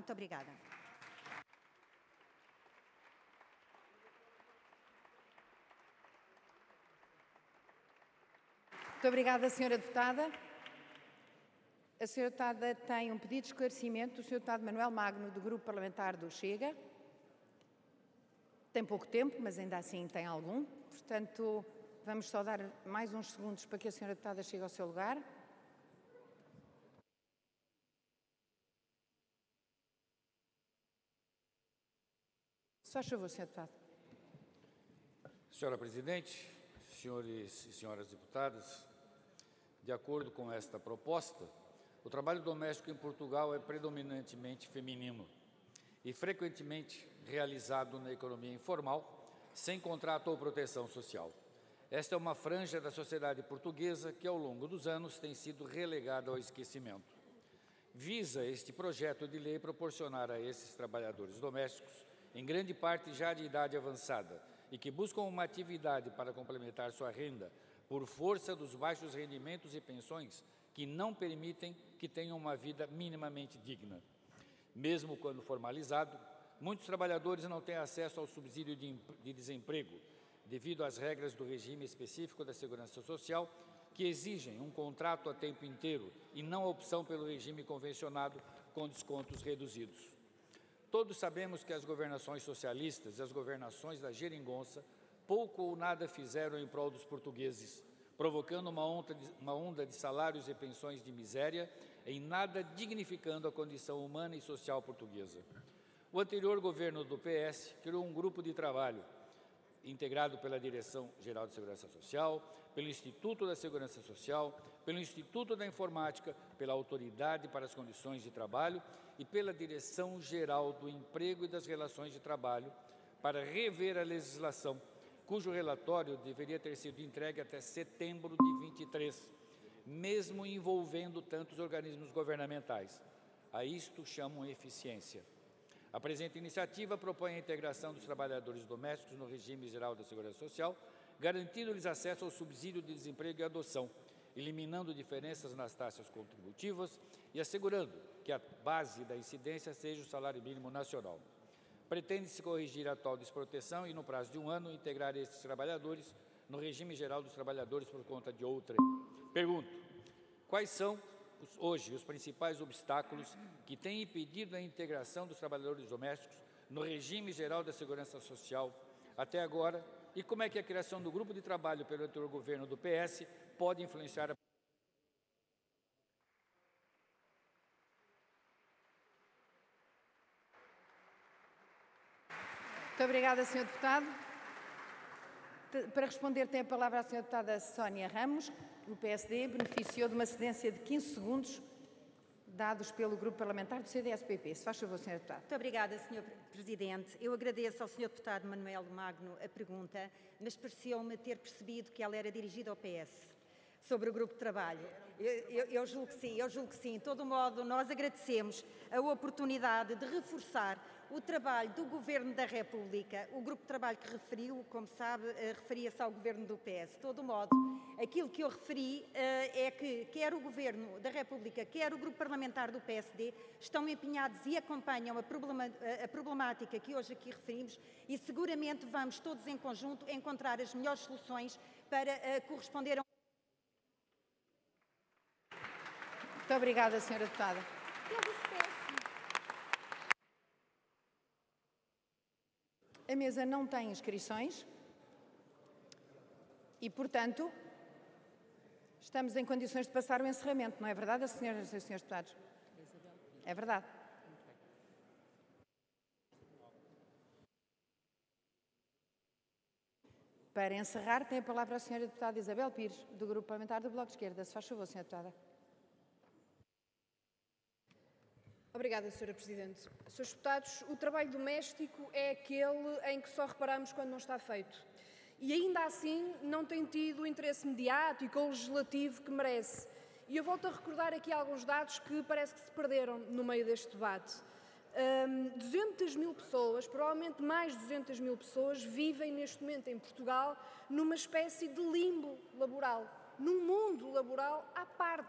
Muito obrigada. Muito obrigada, Sra. Deputada. A Sra. Deputada tem um pedido de esclarecimento do Sr. Deputado Manuel Magno, do Grupo Parlamentar do Chega. Tem pouco tempo, mas ainda assim tem algum. Portanto, vamos só dar mais uns segundos para que a Sra. Deputada chegue ao seu lugar. Se faz favor, Sr. Deputado. Senhora Presidente, senhores e senhoras deputadas, de acordo com esta proposta, o trabalho doméstico em Portugal é predominantemente feminino e frequentemente realizado na economia informal, sem contrato ou proteção social. Esta é uma franja da sociedade portuguesa que, ao longo dos anos, tem sido relegada ao esquecimento. Visa este projeto de lei proporcionar a esses trabalhadores domésticos, em grande parte já de idade avançada, e que buscam uma atividade para complementar sua renda por força dos baixos rendimentos e pensões que não permitem que tenham uma vida minimamente digna. Mesmo quando formalizado, muitos trabalhadores não têm acesso ao subsídio de desemprego, devido às regras do regime específico da Segurança Social, que exigem um contrato a tempo inteiro e não a opção pelo regime convencionado com descontos reduzidos. Todos sabemos que as governações socialistas e as governações da geringonça pouco ou nada fizeram em prol dos portugueses, provocando uma onda de salários e pensões de miséria, em nada dignificando a condição humana e social portuguesa. O anterior governo do PS criou um grupo de trabalho integrado pela Direção-Geral de Segurança Social, pelo Instituto da Segurança Social, pelo Instituto da Informática, pela Autoridade para as Condições de Trabalho e pela Direção-Geral do Emprego e das Relações de Trabalho, para rever a legislação, cujo relatório deveria ter sido entregue até setembro de 23, mesmo envolvendo tantos organismos governamentais. A isto chamam eficiência. A presente iniciativa propõe a integração dos trabalhadores domésticos no regime geral da Segurança Social, garantindo-lhes acesso ao subsídio de desemprego e adoção, eliminando diferenças nas taxas contributivas e assegurando que a base da incidência seja o salário mínimo nacional. Pretende-se corrigir a atual desproteção e, no prazo de um ano, integrar estes trabalhadores no regime geral dos trabalhadores por conta de outrem. Pergunto, quais são hoje os principais obstáculos que têm impedido a integração dos trabalhadores domésticos no regime geral da Segurança Social até agora e como é que a criação do grupo de trabalho pelo anterior governo do PS pode influenciar a... Muito obrigada, Sr. Deputado. Para responder, tem a palavra a Sra. Deputada Sónia Ramos. O PSD beneficiou de uma cedência de 15 segundos dados pelo Grupo Parlamentar do CDS-PP. Se faz favor, Sra. Deputada. Muito obrigada, Sr. Presidente. Eu agradeço ao Sr. Deputado Manuel Magno a pergunta, mas pareceu-me ter percebido que ela era dirigida ao PS. Sobre o grupo de trabalho. Eu julgo que sim. De todo modo, nós agradecemos a oportunidade de reforçar o trabalho do Governo da República. O grupo de trabalho que referiu, como sabe, referia-se ao Governo do PS. De todo modo, aquilo que eu referi é que quer o Governo da República, quer o grupo parlamentar do PSD estão empenhados e acompanham a problemática que hoje aqui referimos e seguramente vamos todos em conjunto encontrar as melhores soluções para corresponder a... Muito obrigada, Sra. Deputada. A mesa não tem inscrições e, portanto, estamos em condições de passar o encerramento. Não é verdade, senhoras e senhores deputados? É verdade. Para encerrar, tem a palavra a Sra. Deputada Isabel Pires, do Grupo Parlamentar do Bloco de Esquerda. Se faz favor, Sra. Deputada. Obrigada, Sra. Presidente. Srs. Deputados, o trabalho doméstico é aquele em que só reparamos quando não está feito. E ainda assim não tem tido o interesse mediático ou legislativo que merece. E eu volto a recordar aqui alguns dados que parece que se perderam no meio deste debate. 200 mil pessoas, provavelmente mais de 200 mil pessoas, vivem neste momento em Portugal numa espécie de limbo laboral, num mundo laboral à parte.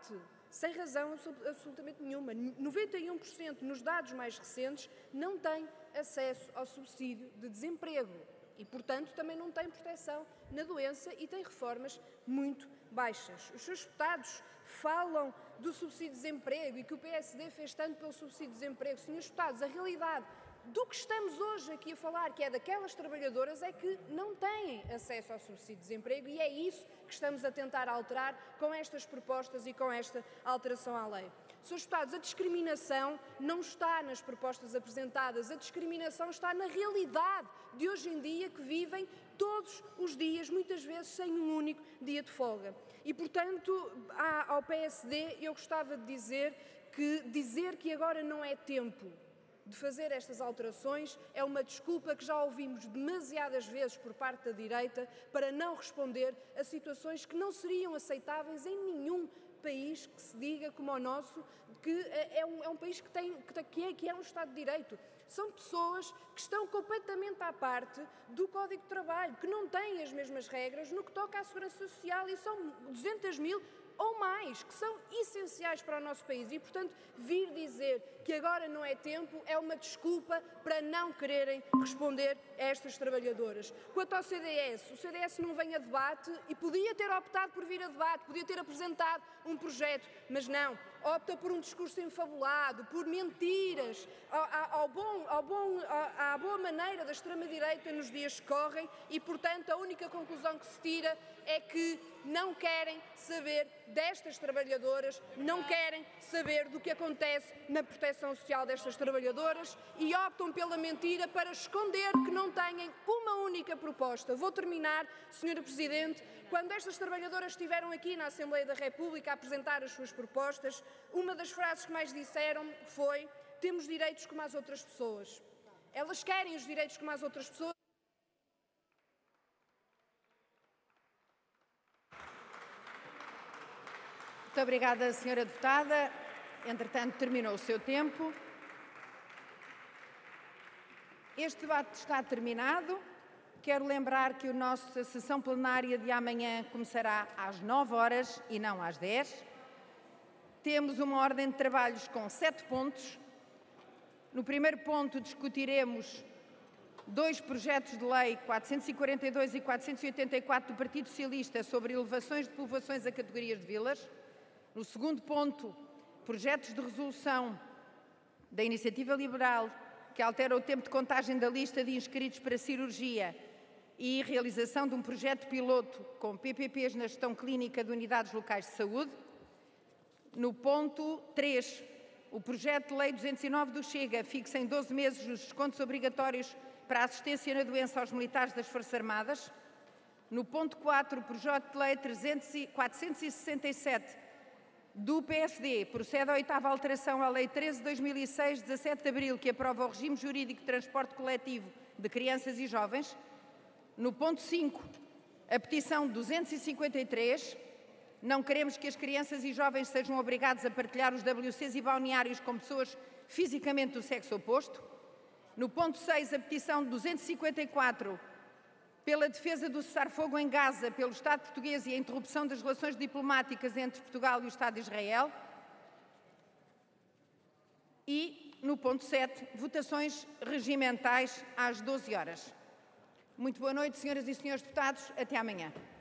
sem razão absolutamente nenhuma. 91% nos dados mais recentes não têm acesso ao subsídio de desemprego e, portanto, também não têm proteção na doença e têm reformas muito baixas. Os seus deputados falam do subsídio de desemprego e que o PSD fez tanto pelo subsídio de desemprego. Senhores deputados, a realidade do que estamos hoje aqui a falar, que é daquelas trabalhadoras, é que não têm acesso ao subsídio de desemprego e é isso que estamos a tentar alterar com estas propostas e com esta alteração à lei. Senhores deputados, a discriminação não está nas propostas apresentadas, a discriminação está na realidade de hoje em dia que vivem todos os dias, muitas vezes sem um único dia de folga. E, portanto, ao PSD eu gostava de dizer que agora não é tempo de fazer estas alterações é uma desculpa que já ouvimos demasiadas vezes por parte da direita para não responder a situações que não seriam aceitáveis em nenhum país que se diga como o nosso, que é um país que é um Estado de Direito. São pessoas que estão completamente à parte do Código de Trabalho, que não têm as mesmas regras no que toca à segurança social e são 200 mil ou mais, que são essenciais para o nosso país. E, portanto, vir dizer que agora não é tempo é uma desculpa para não quererem responder a estas trabalhadoras. Quanto ao CDS, o CDS não vem a debate e podia ter optado por vir a debate, podia ter apresentado um projeto, mas não. Opta por um discurso enfabulado, por mentiras, à boa maneira da extrema-direita nos dias que correm e, portanto, a única conclusão que se tira é que não querem saber destas trabalhadoras, não querem saber do que acontece na proteção social destas trabalhadoras e optam pela mentira para esconder que não têm uma única proposta. Vou terminar, Sra. Presidente. Quando estas trabalhadoras estiveram aqui na Assembleia da República a apresentar as suas propostas, uma das frases que mais disseram foi: temos direitos como as outras pessoas. Elas querem os direitos como as outras pessoas. Muito obrigada, Sra. Deputada. Entretanto, terminou o seu tempo. Este debate está terminado. Quero lembrar que a nossa sessão plenária de amanhã começará às 9 horas e não às 10. Temos uma ordem de trabalhos com 7 pontos. No primeiro ponto discutiremos 2 projetos de lei, 442 e 484 do Partido Socialista, sobre elevações de povoações a categorias de vilas. No segundo ponto, projetos de resolução da Iniciativa Liberal, que altera o tempo de contagem da lista de inscritos para cirurgia e realização de um projeto piloto com PPPs na gestão clínica de unidades locais de saúde. No ponto 3, o projeto de lei 209 do Chega fixa em 12 meses os descontos obrigatórios para a assistência na doença aos militares das Forças Armadas. No ponto 4, o projeto de lei 467 do PSD procede à 8ª alteração à Lei 13 de 2006, 17 de abril, que aprova o regime jurídico de transporte coletivo de crianças e jovens. No ponto 5, a petição 253, não queremos que as crianças e jovens sejam obrigados a partilhar os WCs e balneários com pessoas fisicamente do sexo oposto. No ponto 6, a petição 254, pela defesa do cessar-fogo em Gaza pelo Estado português e a interrupção das relações diplomáticas entre Portugal e o Estado de Israel. E, no ponto 7, votações regimentais às 12 horas. Muito boa noite, senhoras e senhores deputados. Até amanhã.